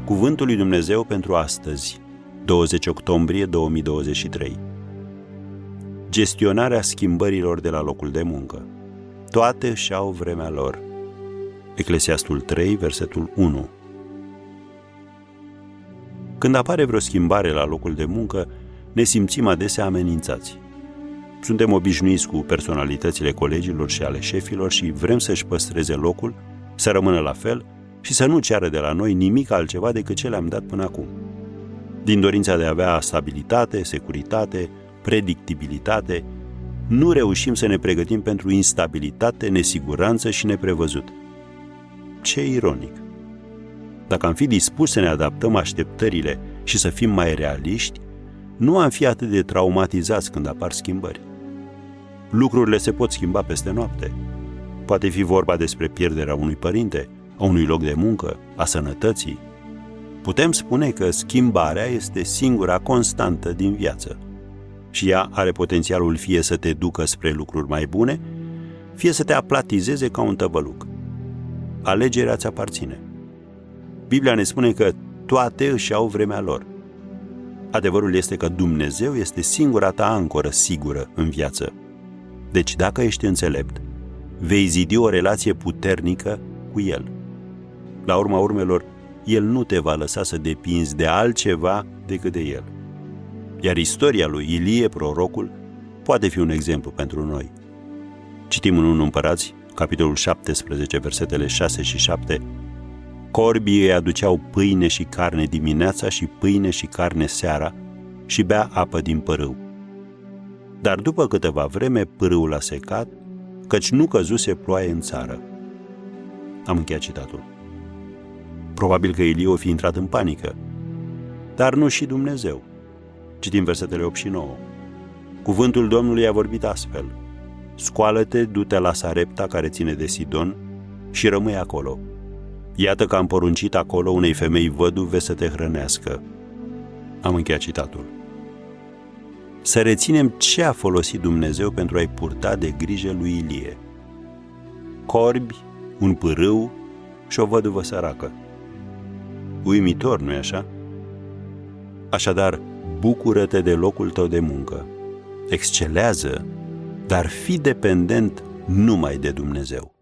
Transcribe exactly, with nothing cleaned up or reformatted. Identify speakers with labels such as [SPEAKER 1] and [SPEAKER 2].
[SPEAKER 1] Cuvântul lui Dumnezeu pentru astăzi, douăzeci octombrie două mii douăzeci și trei. Gestionarea schimbărilor de la locul de muncă. Toate și-au vremea lor. Eclesiastul trei, versetul unu. Când apare vreo schimbare la locul de muncă, ne simțim adesea amenințați. Suntem obișnuiți cu personalitățile colegilor și ale șefilor și vrem să-și păstreze locul, să rămână la fel și să nu ceară de la noi nimic altceva decât ce le-am dat până acum. Din dorința de a avea stabilitate, securitate, predictibilitate, nu reușim să ne pregătim pentru instabilitate, nesiguranță și neprevăzut. Ce ironic! Dacă am fi dispuși să ne adaptăm așteptările și să fim mai realiști, nu am fi atât de traumatizați când apar schimbări. Lucrurile se pot schimba peste noapte. Poate fi vorba despre pierderea unui părinte, a unui loc de muncă, a sănătății. Putem spune că schimbarea este singura constantă din viață și ea are potențialul fie să te ducă spre lucruri mai bune, fie să te aplatizeze ca un tăvăluc. Alegerea ți aparține. Biblia ne spune că toate își au vremea lor. Adevărul este că Dumnezeu este singura ta ancoră sigură în viață. Deci dacă ești înțelept, vei zidi o relație puternică cu El. La urma urmelor, El nu te va lăsa să depinzi de altceva decât de El. Iar istoria lui Ilie, prorocul, poate fi un exemplu pentru noi. Citim în întâi Împărați, capitolul șaptesprezece, versetele șase și șapte. Corbii îi aduceau pâine și carne dimineața și pâine și carne seara și bea apă din pârâu. Dar după câteva vreme pârâul a secat, căci nu căzuse ploaie în țară. Am încheiat citatul. Probabil că Ilie o fi intrat în panică, dar nu și Dumnezeu. Citim versetele opt și nouă. Cuvântul Domnului a vorbit astfel: scoală-te, du-te la Sarepta care ține de Sidon și rămâi acolo. Iată că am poruncit acolo unei femei văduve să te hrănească. Am încheiat citatul. Să reținem ce a folosit Dumnezeu pentru a-i purta de grijă lui Ilie. Corbi, un pârâu și o văduvă săracă. Uimitor, nu-i așa? Așadar, bucură-te de locul tău de muncă. Excelează, dar fii dependent numai de Dumnezeu.